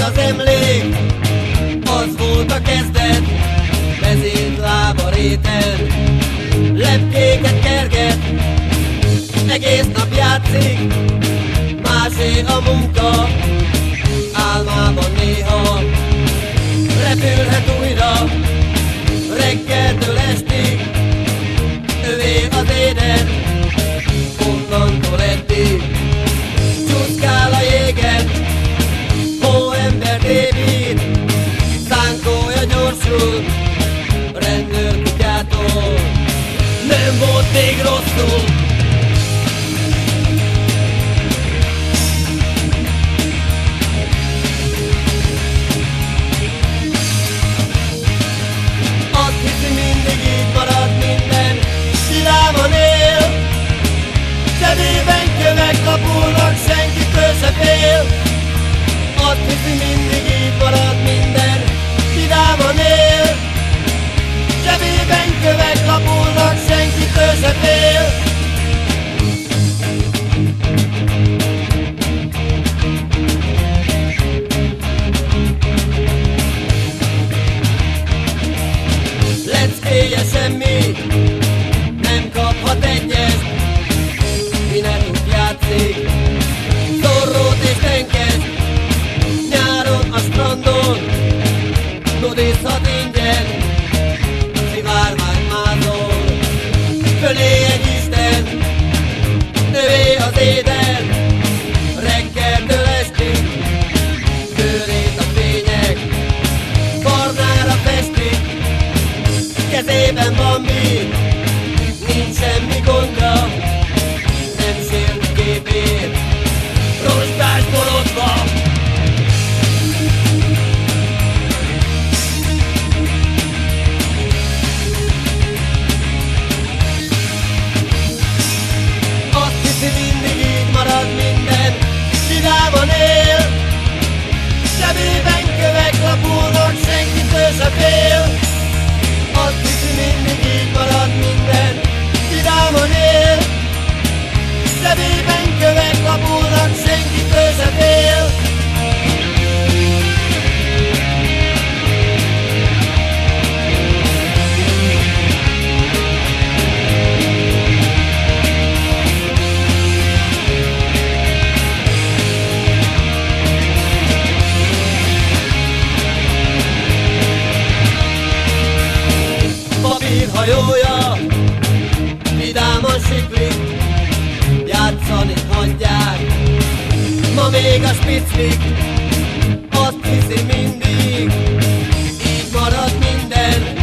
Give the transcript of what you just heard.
az emlék, az volt a kezdet, mezítlába réten, lepkéket kerget, egész nap játszik, másé a munka, álmában néha repülhet újra, reggeltől estig, övé az éden, onnantól eddig, csúszkál a jégen, hóembert épít, szánkója gyorsul, rendőrkutyától, nem volt még rosszul. Azt hiszi, mindig így marad minden, vidáman él, zsebében kövek lapulnak, senkitől se fél. Azt hiszi, mindig így marad minden, vidáman él, zsebében kövek lapulnak, senkitől se fél. Leckéje semmi, nem kaphat egyet, minek úgy játszik, zorrót és tenkes, nyáron a strandon, nudizhat ingyen, szivárvány mázol, fölé egy isten, övé az éden, reggeltől estig, bőrét a fények, barnára festik, kezében van mi, nincs semmi gondja, nem sérti képét, rozsdás bolondba. Azt hiszi, mindig így marad minden, vidáman él, zsebében kövek lapulnak, senkitől se fél. Azt hiszi, mindig így marad minden, vidáman él, zsebében kövek lapulnak, senkitől se fél. Papírhajója vidáman siklik, játszani hagyják, ma még a spiclik. Azt hiszi, mindig így marad minden,